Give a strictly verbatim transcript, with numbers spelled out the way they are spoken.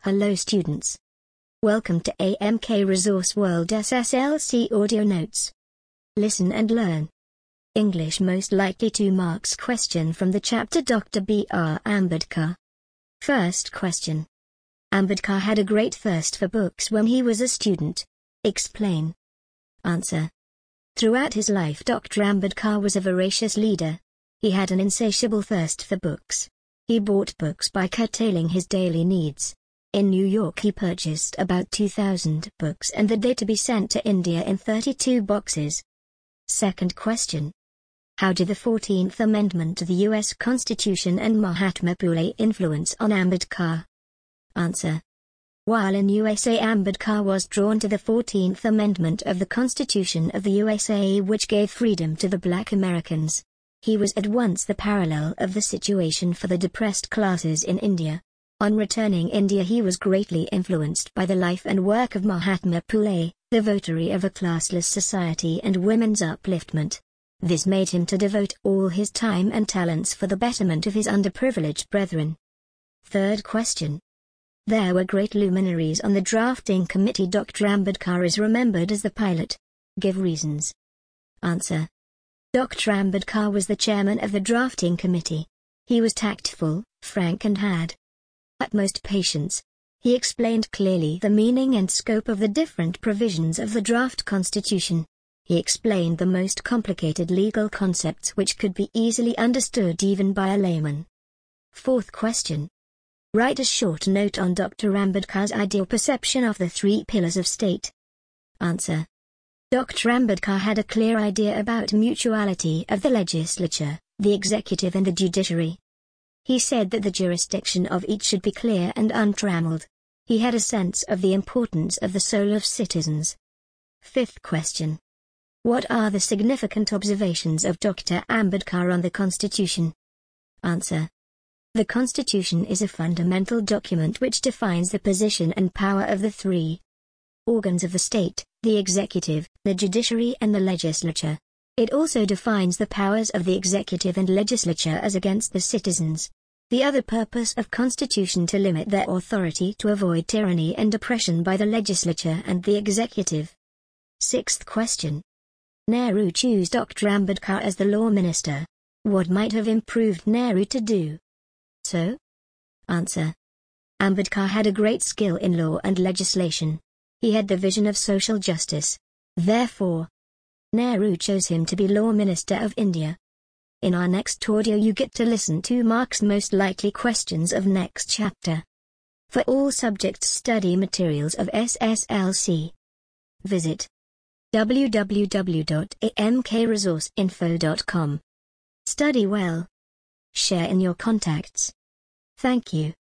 Hello students. Welcome to A M K Resource World S S L C Audio Notes. Listen and learn. English most likely two marks question from the chapter Doctor B R Ambedkar. First question. Ambedkar had a great thirst for books when he was a student. Explain. Answer. Throughout his life Doctor Ambedkar was a voracious leader. He had an insatiable thirst for books. He bought books by curtailing his daily needs. In New York he purchased about two thousand books and the data be sent to India in thirty-two boxes. Second question. How did the fourteenth Amendment to the U S Constitution and Mahatma Phule influence on Ambedkar? Answer. While in U S A, Ambedkar was drawn to the fourteenth Amendment of the Constitution of the U S A, which gave freedom to the black Americans. He was at once the parallel of the situation for the depressed classes in India. On returning India he was greatly influenced by the life and work of Mahatma Phule, the votary of a classless society and women's upliftment. This made him to devote all his time and talents for the betterment of his underprivileged brethren. Third question. There were great luminaries on the drafting committee. Doctor Ambedkar is remembered as the pilot. Give reasons. Answer. Doctor Ambedkar was the chairman of the drafting committee. He was tactful, frank and had utmost patience. He explained clearly the meaning and scope of the different provisions of the draft constitution. He explained the most complicated legal concepts which could be easily understood even by a layman. Fourth question. Write a short note on Doctor Ambedkar's ideal perception of the three pillars of state. Answer. Doctor Ambedkar had a clear idea about mutuality of the legislature, the executive and the judiciary. He said that the jurisdiction of each should be clear and untrammeled. He had a sense of the importance of the soul of citizens. Fifth question. What are the significant observations of Doctor Ambedkar on the Constitution? Answer. The Constitution is a fundamental document which defines the position and power of the three organs of the state, the executive, the judiciary and the legislature. It also defines the powers of the executive and legislature as against the citizens. The other purpose of Constitution to limit their authority to avoid tyranny and oppression by the legislature and the executive. Sixth question. Nehru chose Doctor Ambedkar as the law minister. What might have improved Nehru to do so? Answer. Ambedkar had a great skill in law and legislation. He had the vision of social justice. Therefore, Nehru chose him to be Law Minister of India. In our next audio you get to listen to Mark's most likely questions of next chapter. For all subjects study materials of S S L C, visit w w w dot a m k resource info dot com. Study well. Share in your contacts. Thank you.